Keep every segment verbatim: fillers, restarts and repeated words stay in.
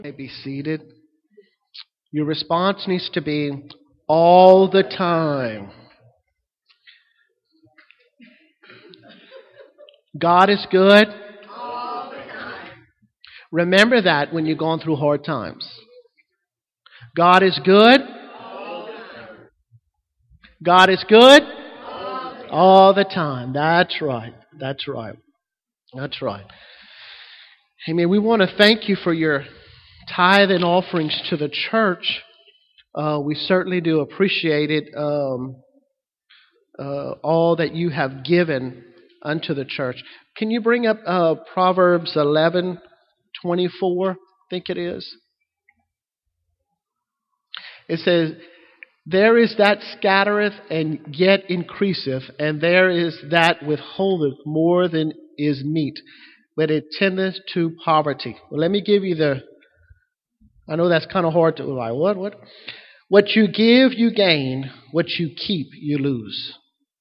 May be seated. Your response needs to be all the time. God is good. All the time. Remember that when you're going through hard times. God is good. All the time. God is good All the time. all the time. That's right. That's right. That's right. Amen. We want to thank you for your tithe and offerings to the church. Uh, we certainly do appreciate it, um, uh, all that you have given unto the church. Can you bring up uh, Proverbs eleven twenty-four? I think it is. It says, "There is that scattereth and yet increaseth, and there is that withholdeth more than is meet, but it tendeth to poverty." Well, let me give you the, I know that's kind of hard to, like, what, what? What you give, you gain. What you keep, you lose.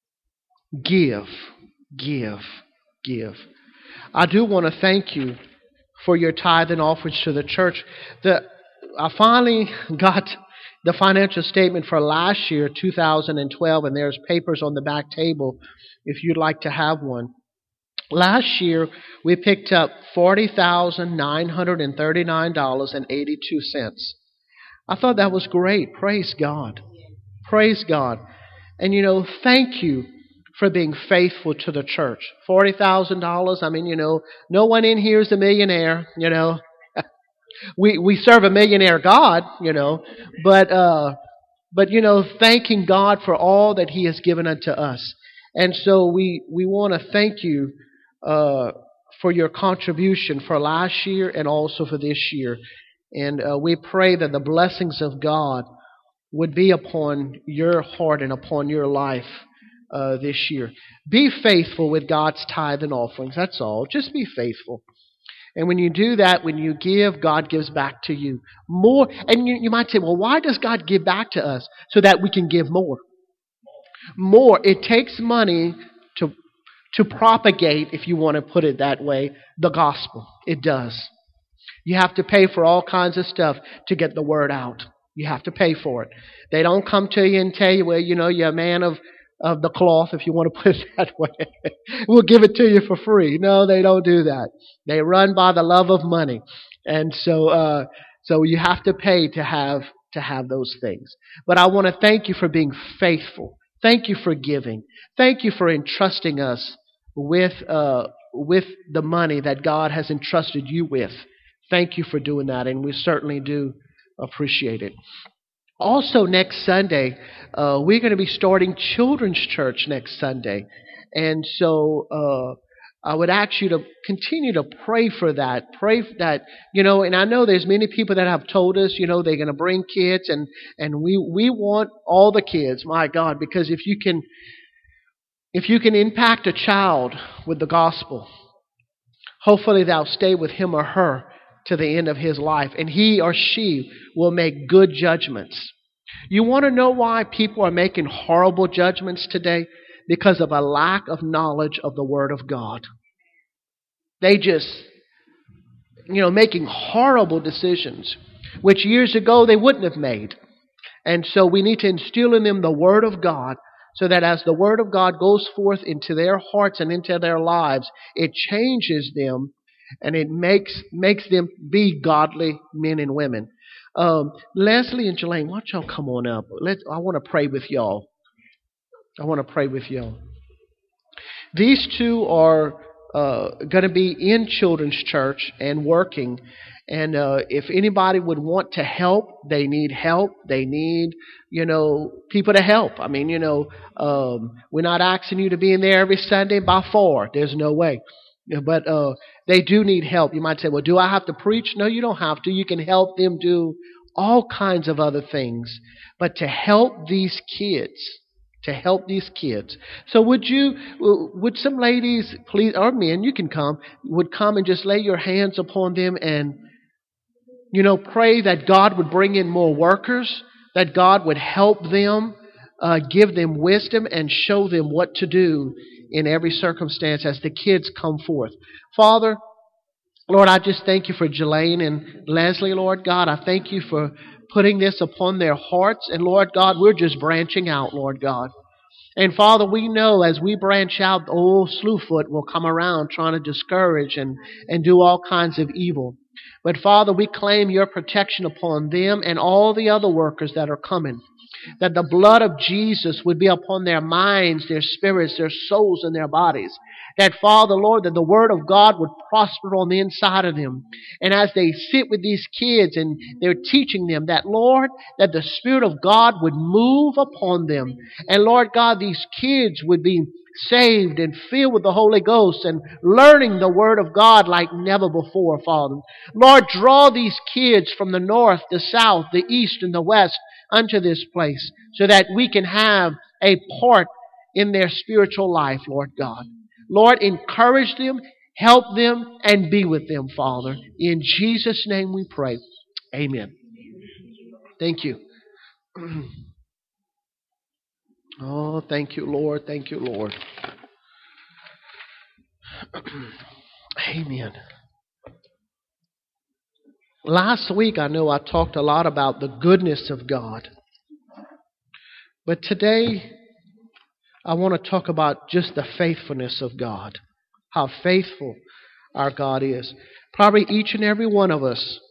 Give, give, give. I do want to thank you for your tithe and offerings to the church. The, I finally got the financial statement for last year, two thousand twelve, and there's papers on the back table if you'd like to have one. Last year, we picked up forty thousand nine hundred thirty-nine dollars and eighty-two cents. I thought that was great. Praise God. Praise God. And, you know, thank you for being faithful to the church. forty thousand dollars, I mean, you know, no one in here is a millionaire, you know. we we serve a millionaire God, you know. But, uh, but you know, thanking God for all that He has given unto us. And so we, we want to thank you uh, for your contribution for last year and also for this year. And uh, we pray that the blessings of God would be upon your heart and upon your life uh, this year. Be faithful with God's tithe and offerings. That's all. Just be faithful. And when you do that, when you give, God gives back to you more. And you, you might say, well, why does God give back to us? So that we can give more. More. It takes money to, to propagate, if you want to put it that way, the gospel. It does. You have to pay for all kinds of stuff to get the word out. You have to pay for it. They don't come to you and tell you, well, you know, you're a man of, of the cloth, if you want to put it that way. We'll give it to you for free. No, they don't do that. They run by the love of money. And so uh, so you have to pay to have to have those things. But I want to thank you for being faithful. Thank you for giving. Thank you for entrusting us with uh, with the money that God has entrusted you with. Thank you for doing that, and we certainly do appreciate it. Also, next Sunday, uh, we're going to be starting children's church next Sunday. And so uh, I would ask you to continue to pray for that. Pray for that, you know, and I know there's many people that have told us, you know, they're going to bring kids, and, and we, we want all the kids, my God, because if you can, if you can impact a child with the gospel, hopefully they'll stay with him or her to the end of his life, and he or she will make good judgments. You want to know why people are making horrible judgments today? Because of a lack of knowledge of the Word of God. They just, you know, making horrible decisions, which years ago they wouldn't have made. And so we need to instill in them the Word of God, so that as the Word of God goes forth into their hearts and into their lives, it changes them. And it makes makes them be godly men and women. Um, Leslie and Jelaine, why don't y'all come on up? Let's, I want to pray with y'all. I want to pray with y'all. These two are uh, going to be in children's church and working. And uh, if anybody would want to help, they need help. They need, you know, people to help. I mean, you know, um, we're not asking you to be in there every Sunday by four. There's no way. But uh, they do need help. You might say, well, do I have to preach? No, you don't have to. You can help them do all kinds of other things. But to help these kids, to help these kids. So would you, would some ladies, please, or men, you can come, would come and just lay your hands upon them and, you know, pray that God would bring in more workers, that God would help them, uh, give them wisdom and show them what to do in every circumstance as the kids come forth. Father, Lord, I just thank you for Jelaine and Leslie, Lord God. I thank you for putting this upon their hearts. And Lord God, we're just branching out, Lord God. And Father, we know as we branch out, the old Slewfoot will come around trying to discourage and, and do all kinds of evil. But Father, we claim your protection upon them and all the other workers that are coming. That the blood of Jesus would be upon their minds, their spirits, their souls, and their bodies. That, Father, Lord, that the Word of God would prosper on the inside of them. And as they sit with these kids and they're teaching them that, Lord, that the Spirit of God would move upon them. And, Lord God, these kids would be saved and filled with the Holy Ghost and learning the Word of God like never before, Father. Lord, draw these kids from the north, the south, the east, and the west unto this place so that we can have a part in their spiritual life, Lord God. Lord, encourage them, help them, and be with them, Father. In Jesus' name we pray. Amen. Thank you. Oh, thank you, Lord. Thank you, Lord. Amen. Last week, I know I talked a lot about the goodness of God. But today, I want to talk about just the faithfulness of God. How faithful our God is. Probably each and every one of us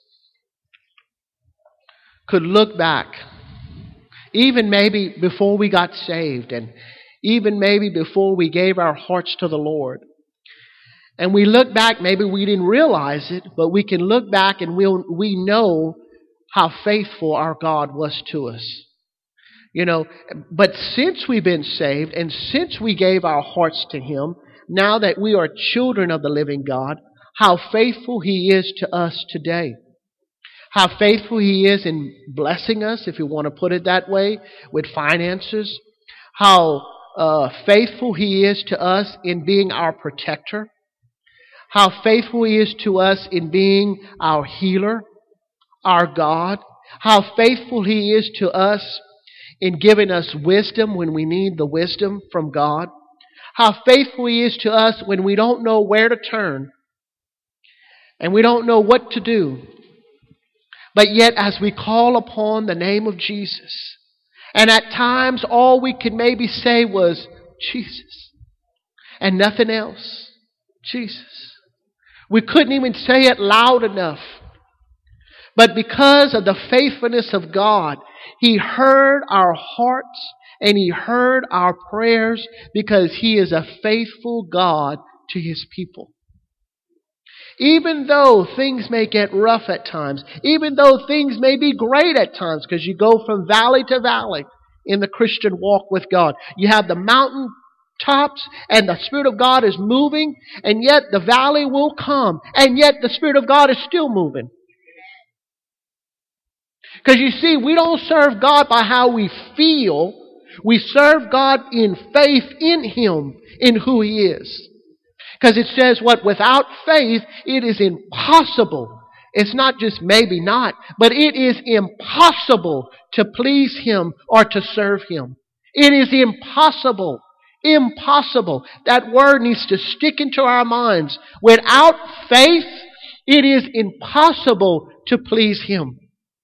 could look back, even maybe before we got saved, and even maybe before we gave our hearts to the Lord. And we look back, maybe we didn't realize it, but we can look back and we'll, we know how faithful our God was to us. You know, but since we've been saved and since we gave our hearts to Him, now that we are children of the living God, how faithful He is to us today. How faithful He is in blessing us, if you want to put it that way, with finances. How uh, faithful He is to us in being our protector. How faithful He is to us in being our healer, our God. How faithful He is to us in giving us wisdom when we need the wisdom from God. How faithful He is to us when we don't know where to turn and we don't know what to do. But yet as we call upon the name of Jesus, and at times all we could maybe say was, Jesus, and nothing else. Jesus. We couldn't even say it loud enough. But because of the faithfulness of God, He heard our hearts and He heard our prayers because He is a faithful God to His people. Even though things may get rough at times, even though things may be great at times, because you go from valley to valley in the Christian walk with God. You have the mountain tops and the Spirit of God is moving, and yet the valley will come, and yet the Spirit of God is still moving. Because you see, we don't serve God by how we feel. We serve God in faith in Him, in who He is. Because it says what? Without faith, it is impossible. It's not just maybe not, but it is impossible to please Him or to serve Him. It is impossible. Impossible. That word needs to stick into our minds. Without faith, it is impossible to please Him.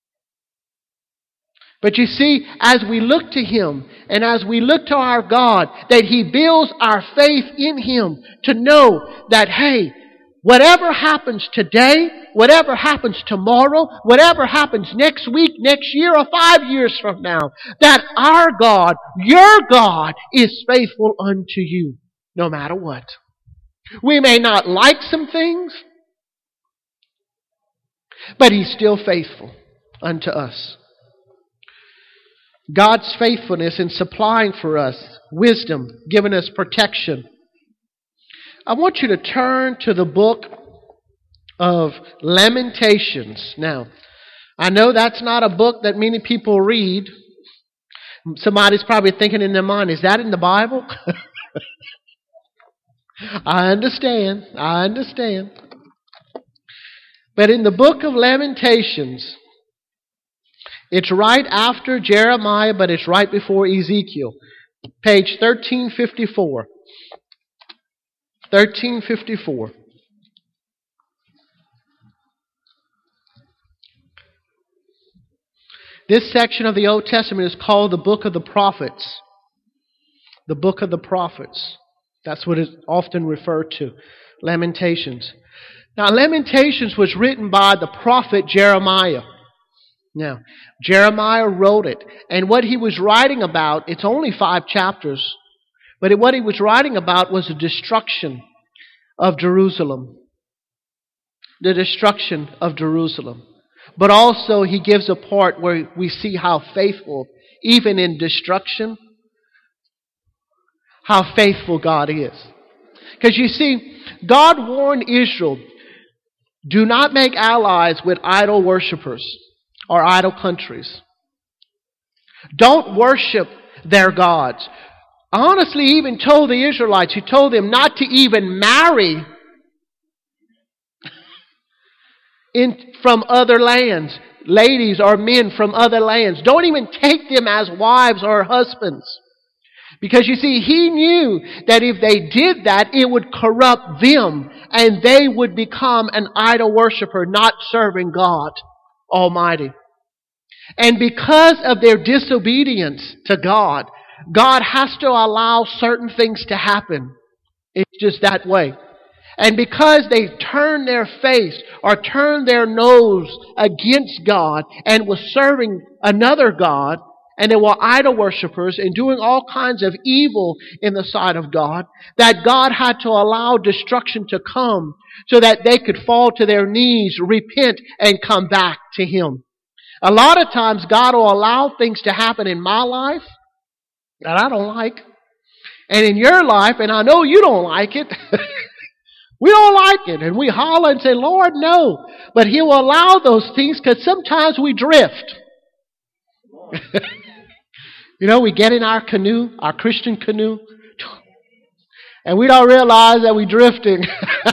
But you see, as we look to Him and as we look to our God, that He builds our faith in Him to know that, hey, whatever happens today, whatever happens tomorrow, whatever happens next week, next year, or five years from now, that our God, your God, is faithful unto you, no matter what. We may not like some things, but He's still faithful unto us. God's faithfulness in supplying for us wisdom, giving us protection. I want you to turn to the book of Lamentations. Now, I know that's not a book that many people read. Somebody's probably thinking in their mind, is that in the Bible? I understand. I understand. But in the book of Lamentations, it's right after Jeremiah, but it's right before Ezekiel. Page thirteen fifty-four. thirteen fifty-four. This section of the Old Testament is called the Book of the Prophets. The Book of the Prophets. That's what it's often referred to. Lamentations. Now, Lamentations was written by the prophet Jeremiah. Now, Jeremiah wrote it. And what he was writing about, it's only five chapters, but what he was writing about was the destruction of Jerusalem. The destruction of Jerusalem. But also he gives a part where we see how faithful, even in destruction, how faithful God is. Because you see, God warned Israel, do not make allies with idol worshippers or idol countries. Don't worship their gods. Honestly, he even told the Israelites, he told them not to even marry in from other lands, ladies or men from other lands. Don't even take them as wives or husbands. Because you see, he knew that if they did that, it would corrupt them and they would become an idol worshiper, not serving God Almighty. And because of their disobedience to God, God has to allow certain things to happen. It's just that way. And because they turned their face or turned their nose against God and was serving another God, and they were idol worshippers and doing all kinds of evil in the sight of God, that God had to allow destruction to come so that they could fall to their knees, repent, and come back to Him. A lot of times God will allow things to happen in my life that I don't like, and in your life, and I know you don't like it. We don't like it, and we holler and say, Lord, no. But He will allow those things because sometimes we drift. You know, we get in our canoe, our Christian canoe, and we don't realize that we're drifting.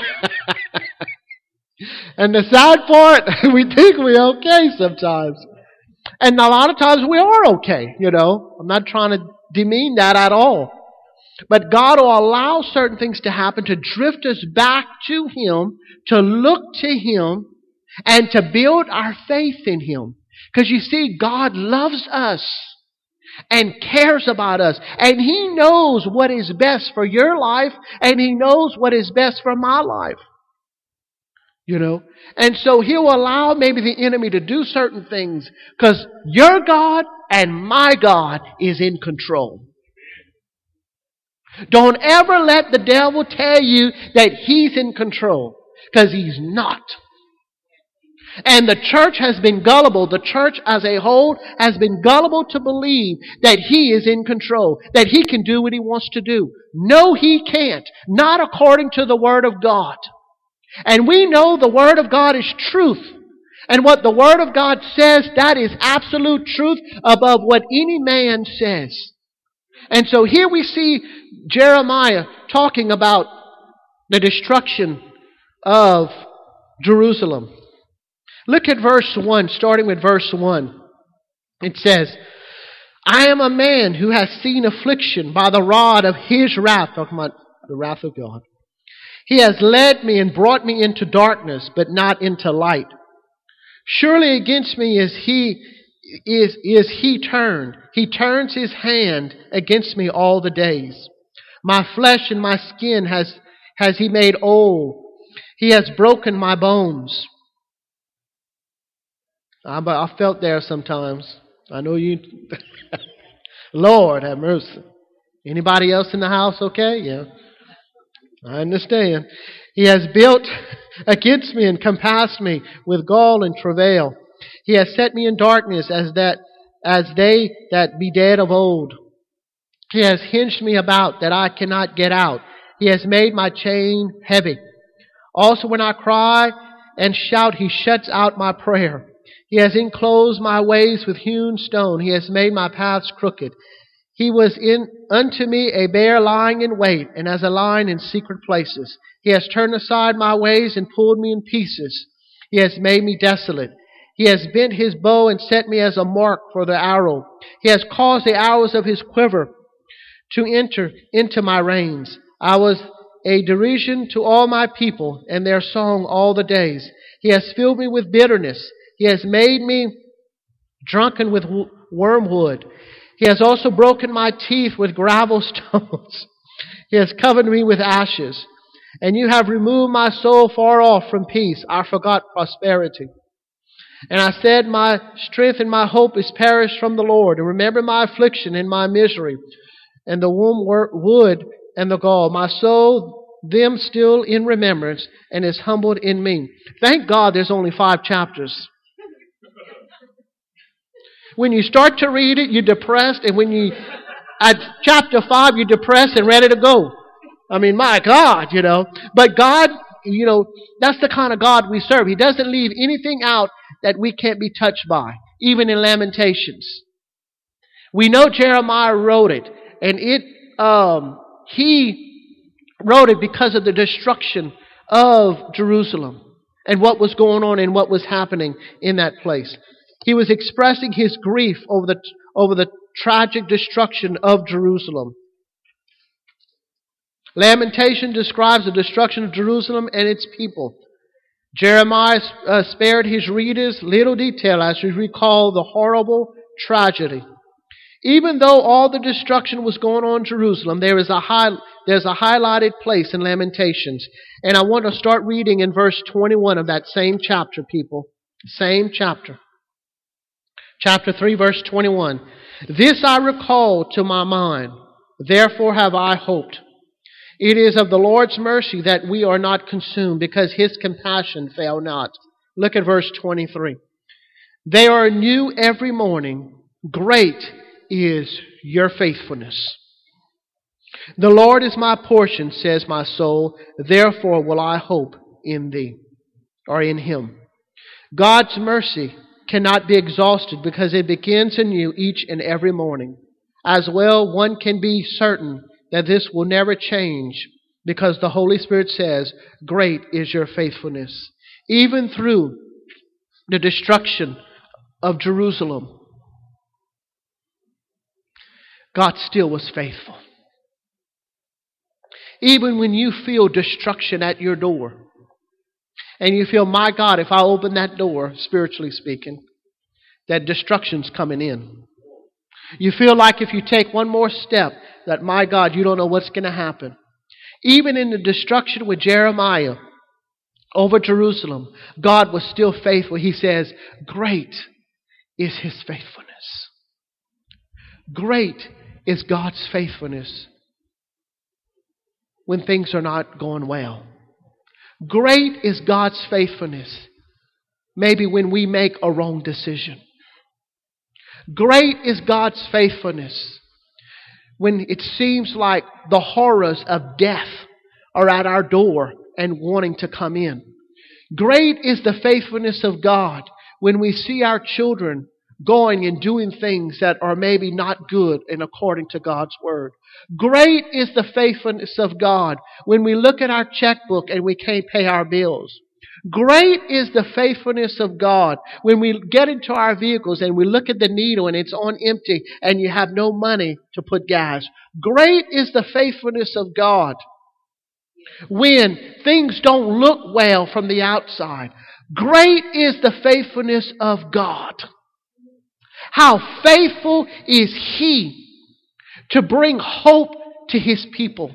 And the sad part, we think we're okay sometimes. And a lot of times we are okay, you know. I'm not trying to demean that at all. But God will allow certain things to happen to drift us back to Him, to look to Him, and to build our faith in Him. Because you see, God loves us and cares about us. And He knows what is best for your life, and He knows what is best for my life. You know? And so He'll allow maybe the enemy to do certain things because your God and my God is in control. Don't ever let the devil tell you that he's in control, because he's not. And the church has been gullible. The church as a whole has been gullible to believe that he is in control, that he can do what he wants to do. No, he can't. Not according to the Word of God. And we know the Word of God is truth. And what the Word of God says, that is absolute truth above what any man says. And so here we see Jeremiah talking about the destruction of Jerusalem. Look at verse one, starting with verse one. It says, I am a man who has seen affliction by the rod of His wrath, talking about the wrath of God. He has led me and brought me into darkness, but not into light. Surely against me is he is, is he turned. He turns his hand against me all the days. My flesh and my skin has, has he made old. He has broken my bones. I, I felt there sometimes. I know you. Lord have mercy. Anybody else in the house okay? Yeah. I understand. He has built against me and compassed me with gall and travail. He has set me in darkness as that as they that be dead of old. He has hinged me about that I cannot get out. He has made my chain heavy. Also when I cry and shout, He shuts out my prayer. He has enclosed my ways with hewn stone. He has made my paths crooked. He was in unto me a bear lying in wait, and as a lion in secret places. He has turned aside my ways and pulled me in pieces. He has made me desolate. He has bent His bow and set me as a mark for the arrow. He has caused the arrows of His quiver to enter into my reins. I was a derision to all my people, and their song all the days. He has filled me with bitterness. He has made me drunken with w- wormwood. He has also broken my teeth with gravel stones. He has covered me with ashes. And you have removed my soul far off from peace. I forgot prosperity. And I said, my strength and my hope is perished from the Lord. And remember my affliction and my misery, and the wormwood and the gall. My soul, them still in remembrance, and is humbled in me. Thank God there's only five chapters. When you start to read it, you're depressed. And when you, at chapter five, you're depressed and ready to go. I mean, my God, you know. But God, you know, that's the kind of God we serve. He doesn't leave anything out that we can't be touched by, even in Lamentations. We know Jeremiah wrote it, and it um, he wrote it because of the destruction of Jerusalem and what was going on and what was happening in that place. He was expressing his grief over the over the tragic destruction of Jerusalem. Lamentation describes the destruction of Jerusalem and its people. Jeremiah uh, spared his readers little detail as we recall the horrible tragedy. Even though all the destruction was going on in Jerusalem, there is a high, there's a highlighted place in Lamentations. And I want to start reading in verse twenty-one of that same chapter, people. Same chapter. Chapter three, verse twenty-one. This I recall to my mind, therefore have I hoped. It is of the Lord's mercy that we are not consumed, because his compassion fail not. Look at verse twenty-three. They are new every morning. Great is your faithfulness. The Lord is my portion, says my soul. Therefore will I hope in thee, or in him. God's mercy cannot be exhausted because it begins anew each and every morning. As well, one can be certain that this will never change, because the Holy Spirit says, great is your faithfulness. Even through the destruction of Jerusalem, God still was faithful. Even when you feel destruction at your door, and you feel, my God, if I open that door, spiritually speaking, that destruction's coming in. You feel like if you take one more step, that, my God, you don't know what's going to happen. Even in the destruction with Jeremiah over Jerusalem, God was still faithful. He says, great is his faithfulness. Great is God's faithfulness when things are not going well. Great is God's faithfulness maybe when we make a wrong decision. Great is God's faithfulness when it seems like the horrors of death are at our door and wanting to come in. Great is the faithfulness of God when we see our children going and doing things that are maybe not good and according to God's word. Great is the faithfulness of God when we look at our checkbook and we can't pay our bills. Great is the faithfulness of God when we get into our vehicles and we look at the needle and it's on empty and you have no money to put gas. Great is the faithfulness of God when things don't look well from the outside. Great is the faithfulness of God. How faithful is He to bring hope to His people.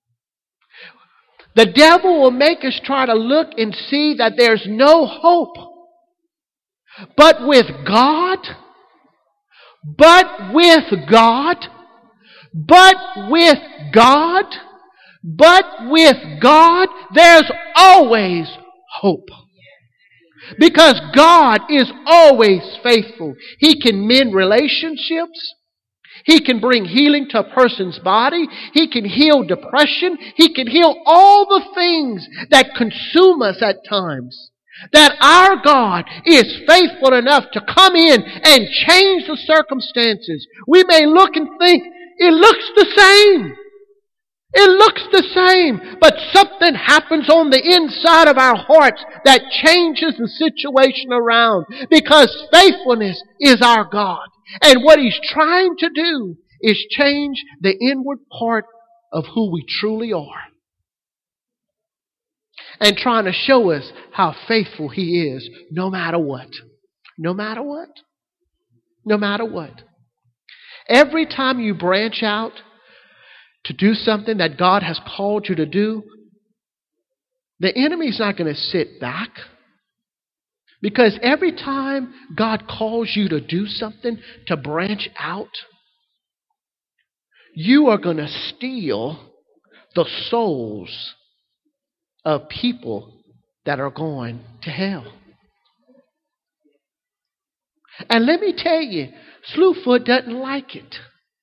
The devil will make us try to look and see that there's no hope. But with God, but with God, but with God, but with God, there's always hope. Because God is always faithful. He can mend relationships. He can bring healing to a person's body. He can heal depression. He can heal all the things that consume us at times. That our God is faithful enough to come in and change the circumstances. We may look and think, it looks the same. It looks the same. But something happens on the inside of our hearts that changes the situation around. Because faithfulness is our God. And what He's trying to do is change the inward part of who we truly are. And trying to show us how faithful He is no matter what. No matter what. No matter what. Every time you branch out to do something that God has called you to do, the enemy's not going to sit back. Because every time God calls you to do something, to branch out, you are going to steal the souls of people that are going to hell. And let me tell you, Slewfoot doesn't like it.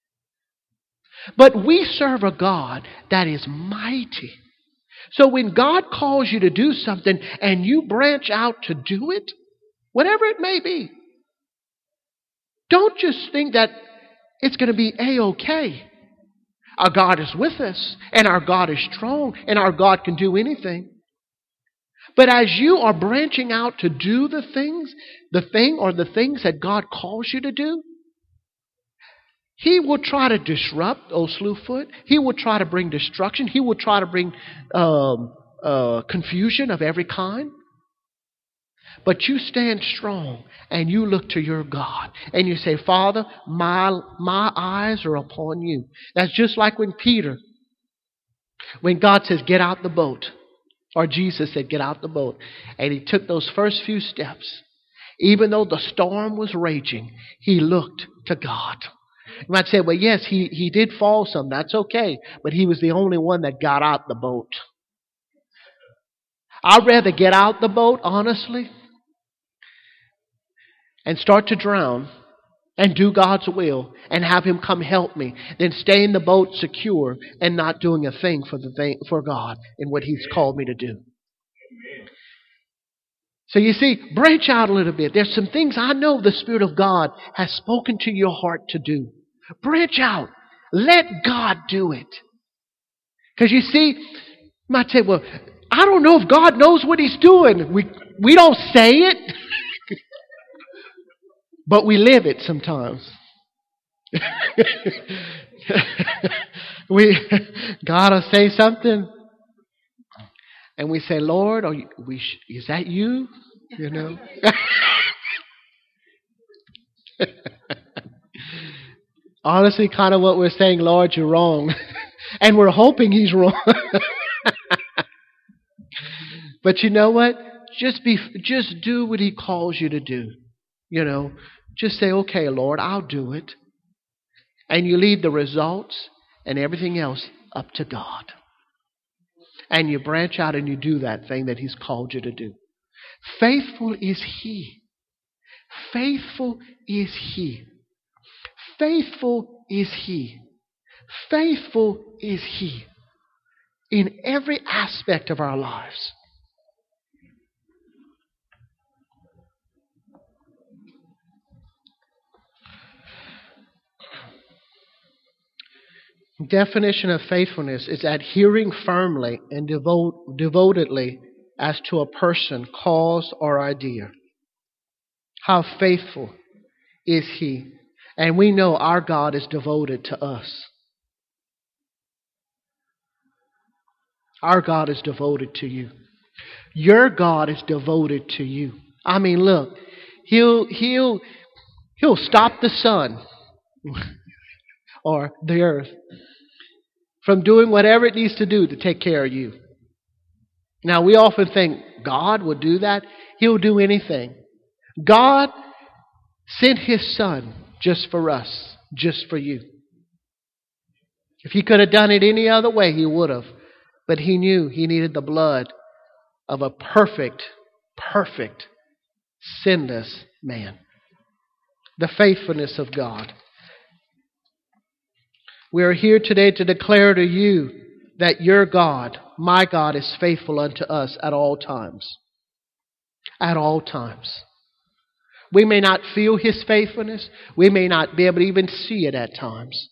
But we serve a God that is mighty. So when God calls you to do something and you branch out to do it, whatever it may be, don't just think that it's going to be A-okay. Our God is with us, and our God is strong, and our God can do anything. But as you are branching out to do the things, the thing or the things that God calls you to do, He will try to disrupt, old Slewfoot. He will try to bring destruction. He will try to bring um, uh, confusion of every kind. But you stand strong and you look to your God and you say, Father, my, my eyes are upon you. That's just like when Peter, when God says, get out the boat, or Jesus said, get out the boat. And he took those first few steps. Even though the storm was raging, he looked to God. You might say, well, yes, he, he did fall some. That's okay. But he was the only one that got out the boat. I'd rather get out the boat, honestly, and start to drown and do God's will and have Him come help me than stay in the boat secure and not doing a thing for the thing, for God and what He's called me to do. So you see, branch out a little bit. There's some things I know the Spirit of God has spoken to your heart to do. Branch out. Let God do it. Because you see, you might say, well, I don't know if God knows what He's doing. We, we don't say it, but we live it sometimes. we God will say something, and we say, Lord, are you, we sh- is that you? You know? Honestly, kind of what we're saying, Lord, you're wrong. And we're hoping He's wrong. But you know what? Just be, just do what He calls you to do. You know, just say, okay, Lord, I'll do it. And you leave the results and everything else up to God. And you branch out and you do that thing that He's called you to do. Faithful is He. Faithful is He. Faithful is He. Faithful is He in every aspect of our lives. Definition of faithfulness is adhering firmly and devote, devotedly as to a person, cause, or idea. How faithful is He? And we know our God is devoted to us. Our God is devoted to you. Your God is devoted to you. I mean, look, He'll He'll He'll stop the sun or the earth from doing whatever it needs to do to take care of you. Now, we often think God will do that. He'll do anything. God sent His Son just for us, just for you. If He could have done it any other way, He would have. But He knew He needed the blood of a perfect, perfect, sinless man. The faithfulness of God. We are here today to declare to you that your God, my God, is faithful unto us at all times. At all times. We may not feel His faithfulness. We may not be able to even see it at times.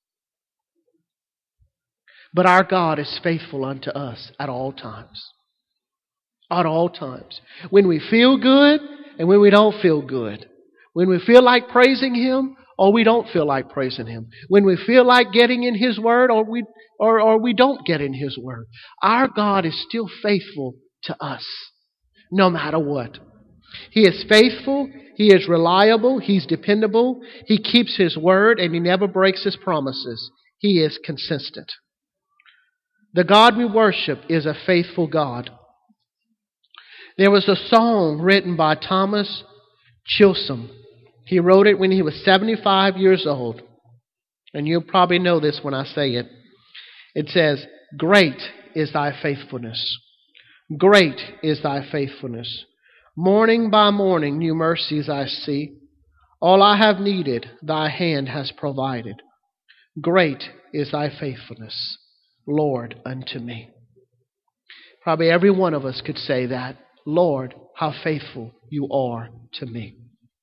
But our God is faithful unto us at all times. At all times. When we feel good and when we don't feel good. When we feel like praising Him or we don't feel like praising Him. When we feel like getting in His Word or we or, or we don't get in His Word. Our God is still faithful to us. No matter what. He is faithful He is reliable. He's dependable. He keeps His word and He never breaks His promises. He is consistent. The God we worship is a faithful God. There was a song written by Thomas Chilson. He wrote it when he was seventy-five years old. And you'll probably know this when I say it. It says, "Great is thy faithfulness. Great is thy faithfulness. Morning by morning new mercies I see. All I have needed thy hand has provided. Great is thy faithfulness, Lord, unto me." Probably every one of us could say that. Lord, how faithful you are to me.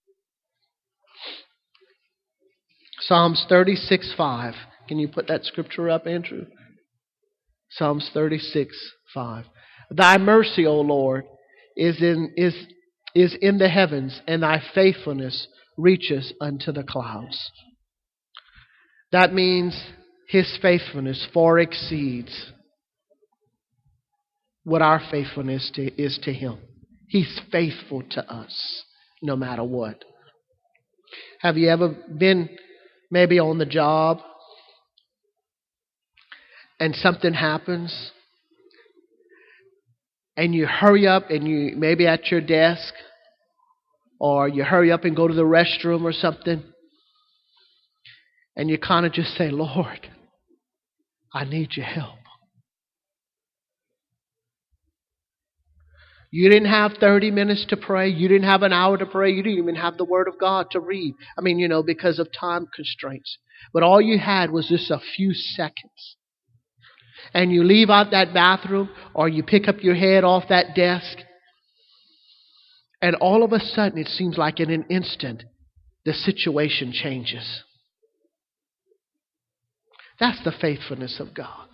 Psalms thirty-six five. Can you put that scripture up, Andrew? Psalms thirty-six five. Thy mercy, O Lord, is in is is in the heavens, and thy faithfulness reaches unto the clouds. That means His faithfulness far exceeds what our faithfulness to, is to Him. He's faithful to us no matter what. Have you ever been maybe on the job and something happens and you hurry up and you maybe at your desk, or you hurry up and go to the restroom or something, and you kind of just say, "Lord, I need your help." You didn't have thirty minutes to pray. You didn't have an hour to pray. You didn't even have the Word of God to read. I mean, you know, because of time constraints. But all you had was just a few seconds. And you leave out that bathroom, or you pick up your head off that desk, and all of a sudden it seems like in an instant the situation changes. That's the faithfulness of God.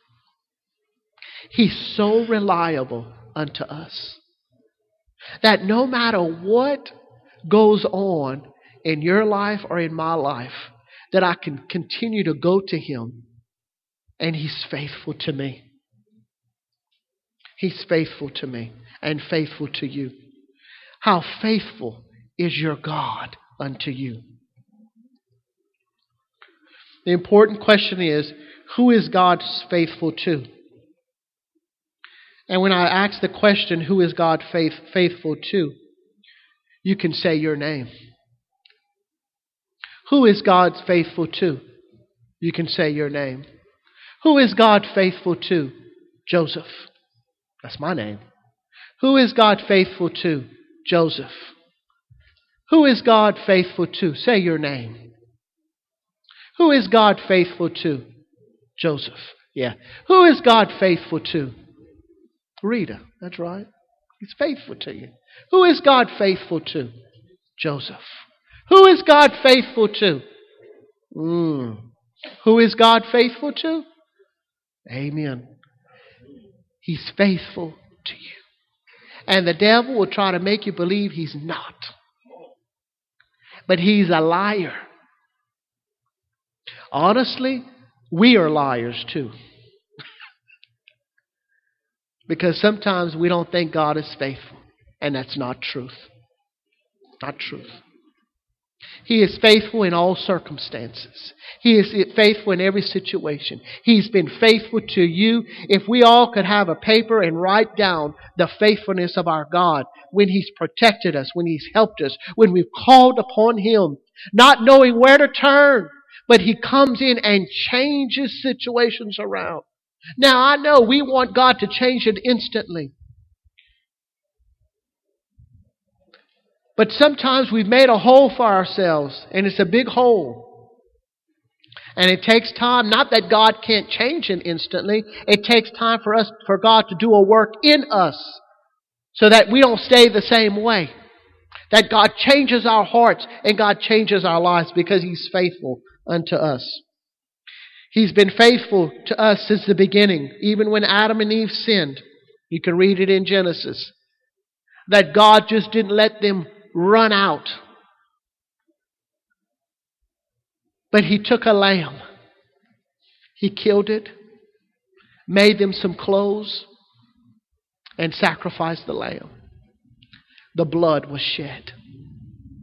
He's so reliable unto us that no matter what goes on in your life or in my life, that I can continue to go to Him and He's faithful to me. He's faithful to me and faithful to you. How faithful is your God unto you? The important question is, who is God faithful to? And when I ask the question, who is God faith, faithful to? You can say your name. Who is God faithful to? You can say your name. Who is God faithful to? Joseph. That's my name. Who is God faithful to? Joseph. Who is God faithful to? Say your name. Who is God faithful to? Joseph. Yeah. Who is God faithful to? Rita. That's right. He's faithful to you. Who is God faithful to? Joseph. Who is God faithful to? Mm. Who is God faithful to? Amen. He's faithful to you. And the devil will try to make you believe He's not. But he's a liar. Honestly, we are liars too. Because sometimes we don't think God is faithful. And that's not truth. Not truth. He is faithful in all circumstances. He is faithful in every situation. He's been faithful to you. If we all could have a paper and write down the faithfulness of our God, when He's protected us, when He's helped us, when we've called upon Him, not knowing where to turn, but He comes in and changes situations around. Now, I know we want God to change it instantly. But sometimes we've made a hole for ourselves, and it's a big hole. And it takes time, not that God can't change it instantly, it takes time for us, for God to do a work in us so that we don't stay the same way. That God changes our hearts and God changes our lives because He's faithful unto us. He's been faithful to us since the beginning, even when Adam and Eve sinned. You can read it in Genesis. That God just didn't let them run out. But He took a lamb. He killed it, made them some clothes, and sacrificed the lamb. The blood was shed.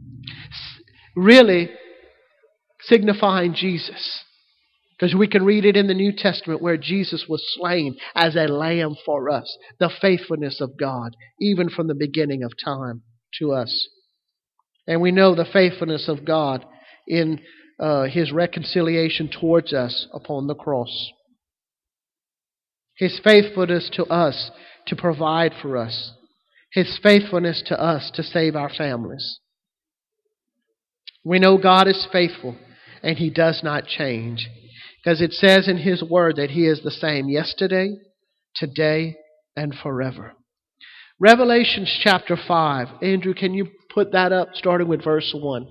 really signifying Jesus. Because we can read it in the New Testament where Jesus was slain as a lamb for us. The faithfulness of God, even from the beginning of time to us. And we know the faithfulness of God in uh, His reconciliation towards us upon the cross. His faithfulness to us to provide for us. His faithfulness to us to save our families. We know God is faithful and He does not change. Because it says in His Word that He is the same yesterday, today, and forever. Revelation chapter five. Andrew, can you put that up starting with verse one?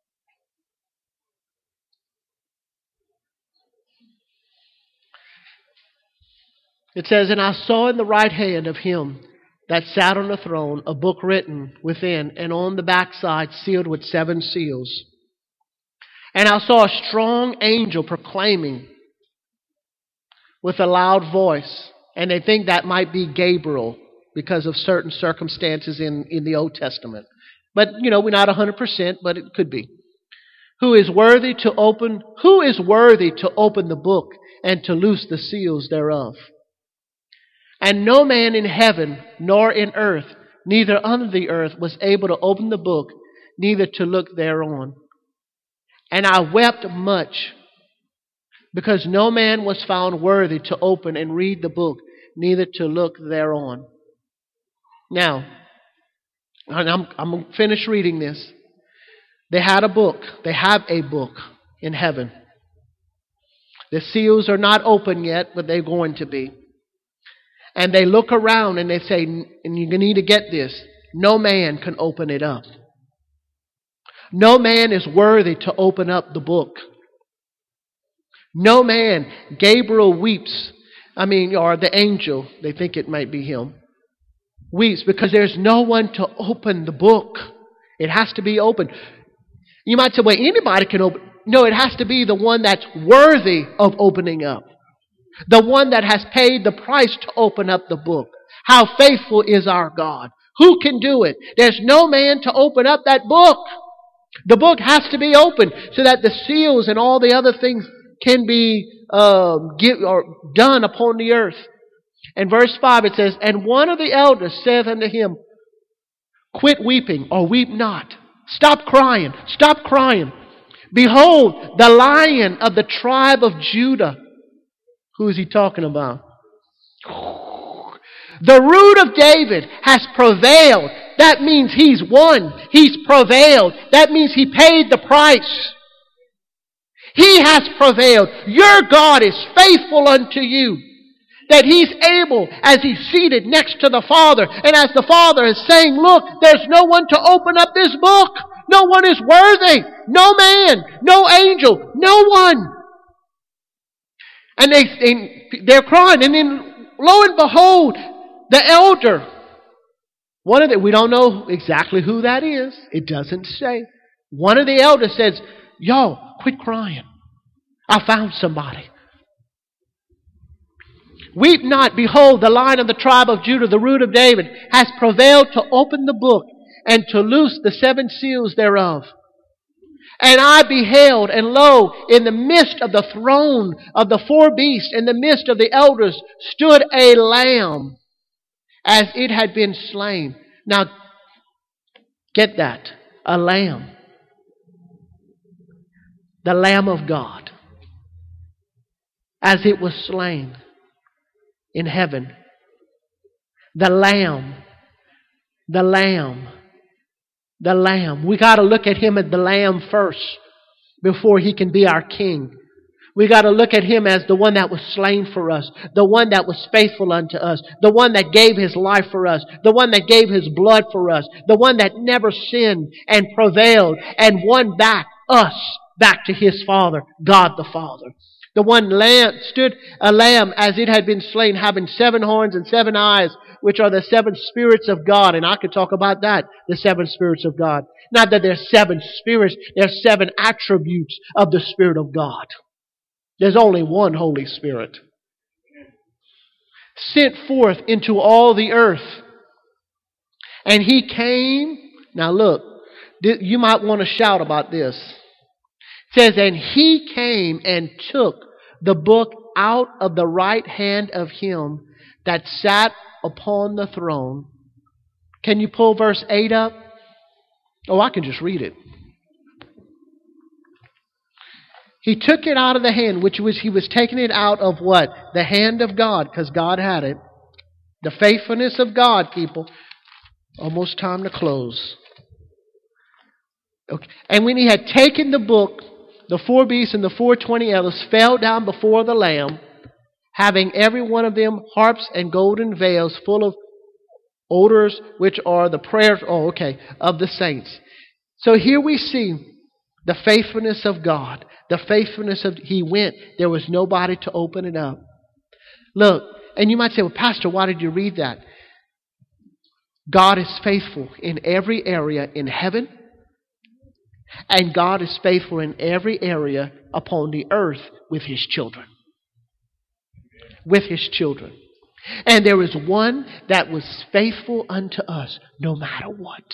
It says, "And I saw in the right hand of Him that sat on the throne a book written within, and on the backside sealed with seven seals. And I saw a strong angel proclaiming with a loud voice," and they think that might be Gabriel because of certain circumstances in, in the Old Testament. But, you know, we're not one hundred percent, but it could be. "Who is worthy to open, who is worthy to open the book and to loose the seals thereof? And no man in heaven nor in earth, neither under the earth, was able to open the book, neither to look thereon. And I wept much, because no man was found worthy to open and read the book, neither to look thereon." Now, I'm, I'm going to finish reading this. They had a book. They have a book in heaven. The seals are not open yet, but they're going to be. And they look around and they say, and you need to get this, no man can open it up. No man is worthy to open up the book. No man. Gabriel weeps. I mean, or the angel, they think it might be him, weeps because there's no one to open the book. It has to be open. You might say, well, anybody can open. No, it has to be the one that's worthy of opening up. The one that has paid the price to open up the book. How faithful is our God? Who can do it? There's no man to open up that book. The book has to be open so that the seals and all the other things can be um, give, or done upon the earth. In verse five it says, "And one of the elders saith unto him, Quit weeping, or weep not. Stop crying. Stop crying. Behold, the Lion of the tribe of Judah." Who is he talking about? "The root of David has prevailed." That means He's won. He's prevailed. That means He paid the price. He has prevailed. Your God is faithful unto you. That He's able, as He's seated next to the Father, and as the Father is saying, look, there's no one to open up this book. No one is worthy. No man. No angel. No one. And they, they're crying. And then, lo and behold, the elder, one of the, we don't know exactly who that is. It doesn't say. One of the elders says, "Y'all, quit crying. I found somebody. Weep not. Behold, the Lion of the tribe of Judah, the root of David, has prevailed to open the book and to loose the seven seals thereof. And I beheld, and lo, in the midst of the throne of the four beasts, in the midst of the elders, stood a lamb, as it had been slain." Now, get that. A lamb. The Lamb of God. As it was slain in heaven. The Lamb. The Lamb. The Lamb. We got to look at Him as the Lamb first before He can be our King. We got to look at Him as the one that was slain for us, the one that was faithful unto us, the one that gave His life for us, the one that gave His blood for us, the one that never sinned and prevailed and won back us back to His Father, God the Father. The one lamb stood a lamb as it had been slain, having seven horns and seven eyes, which are the seven spirits of God. And I could talk about that, the seven spirits of God. Not that there's seven spirits, there's seven attributes of the Spirit of God. There's only one Holy Spirit. Sent forth into all the earth. And He came, now look, You might want to shout about this. It says, and he came and took the book out of the right hand of him that sat upon the throne. Can you pull verse eight up? Oh, I can just read it. He took it out of the hand, which was, he was taking it out of what? The hand of God, because God had it. The faithfulness of God, people. Almost time to close. Okay. And when he had taken the book, the four beasts and the four twenty elders fell down before the Lamb, having every one of them harps and golden veils full of odors, which are the prayers, oh, okay, of the saints. So here we see the faithfulness of God. The faithfulness of, he went. There was nobody to open it up. Look, and you might say, well, Pastor, why did you read that? God is faithful in every area in heaven. And God is faithful in every area upon the earth with his children. With his children. And there is one that was faithful unto us no matter what.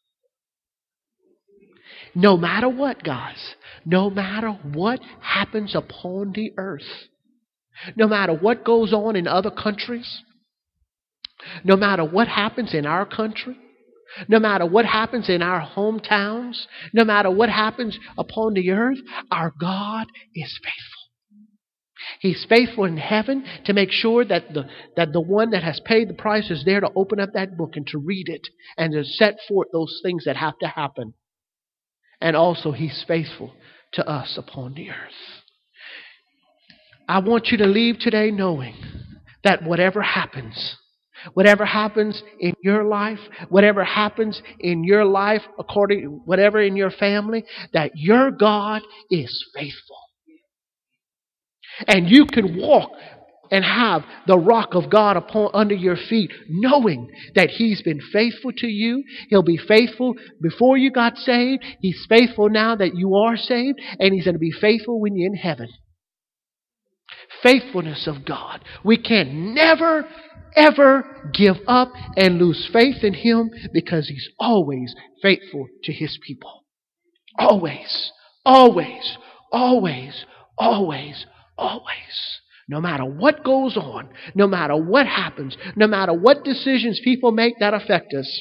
No matter what, guys. No matter what happens upon the earth. No matter what goes on in other countries. No matter what happens in our country. No matter what happens in our hometowns. No matter what happens upon the earth. Our God is faithful. He's faithful in heaven to make sure that the, that the one that has paid the price is there to open up that book and to read it. And to set forth those things that have to happen. And also he's faithful to us upon the earth. I want you to leave today knowing that whatever happens, whatever happens in your life, whatever happens in your life, according whatever in your family, that your God is faithful. And you can walk and have the rock of God upon under your feet, knowing that he's been faithful to you. He'll be faithful before you got saved. He's faithful now that you are saved. And he's going to be faithful when you're in heaven. Faithfulness of God. We can never, ever give up and lose faith in him, because he's always faithful to his people. Always, always, always, always, always. No matter what goes on, no matter what happens, no matter what decisions people make that affect us,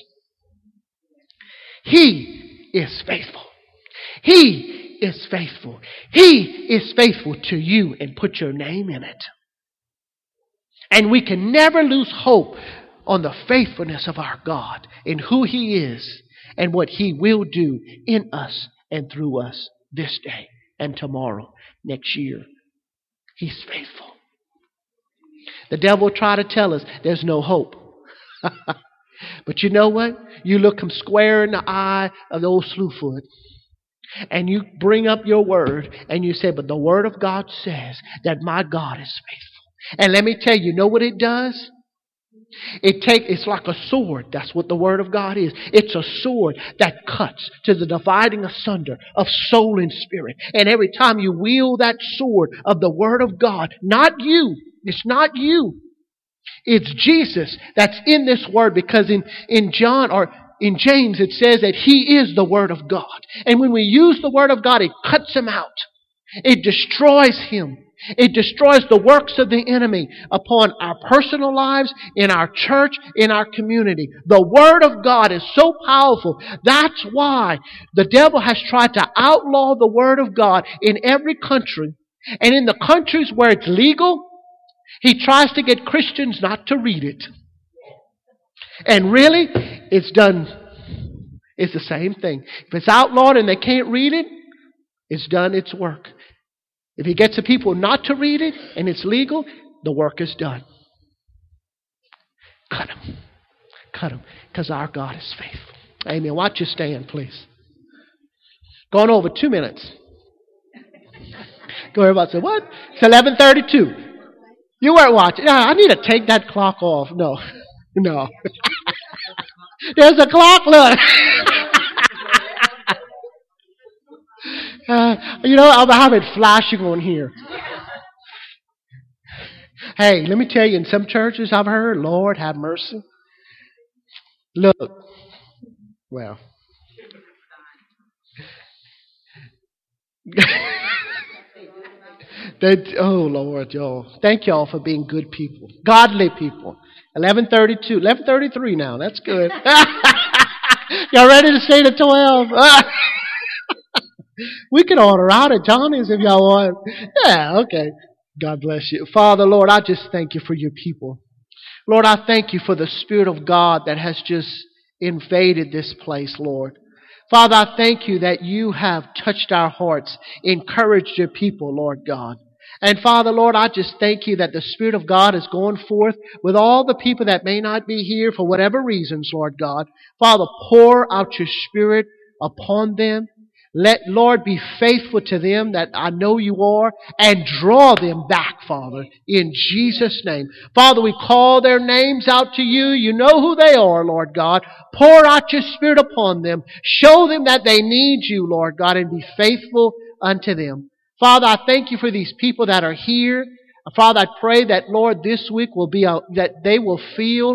he is faithful. He is faithful. He is faithful to you, and put your name in it. And we can never lose hope on the faithfulness of our God, in who he is and what he will do in us and through us this day and tomorrow, next year. He's faithful. The devil will try to tell us there's no hope. But you know what? You look him square in the eye of the old Slewfoot, and you bring up your word, and you say, but the word of God says that my God is faithful. And let me tell you, you know what it does? It take, it's like a sword. That's what the word of God is. It's a sword that cuts to the dividing asunder of soul and spirit. And every time you wield that sword of the word of God, not you, it's not you, it's Jesus that's in this word, because in, in John or in James it says that he is the word of God. And when we use the word of God, it cuts him out. It destroys him. It destroys the works of the enemy upon our personal lives, in our church, in our community. The Word of God is so powerful. That's why the devil has tried to outlaw the Word of God in every country. And in the countries where it's legal, he tries to get Christians not to read it. And really, it's done, it's the same thing. If it's outlawed and they can't read it, it's done its work. If he gets the people not to read it and it's legal, the work is done. Cut them. Cut them. Because our God is faithful. Amen. Watch you stand, please. Going over two minutes. Go everybody say, what? It's eleven thirty-two. You weren't watching. Yeah, I need to take that clock off. No. No. There's a clock, look. Uh, you know, I'll have it flashing on here. Hey, let me tell you, in some churches I've heard, Lord have mercy. Look, well, That, oh, Lord, y'all. Thank y'all for being good people. Godly people. eleven thirty-two. eleven thirty-three now. That's good. Y'all ready to stay to twelve? We can order out at Johnny's if y'all want. Yeah, okay. God bless you. Father, Lord, I just thank you for your people. Lord, I thank you for the Spirit of God that has just invaded this place, Lord. Father, I thank you that you have touched our hearts, encouraged your people, Lord God. And Father, Lord, I just thank you that the Spirit of God is going forth with all the people that may not be here for whatever reasons, Lord God. Father, pour out your Spirit upon them. Let, Lord, be faithful to them that I know you are, and draw them back, Father, in Jesus' name. Father, we call their names out to you. You know who they are, Lord God. Pour out your Spirit upon them. Show them that they need you, Lord God, and be faithful unto them. Father, I thank you for these people that are here. Father, I pray that, Lord, this week will be a, that they will feel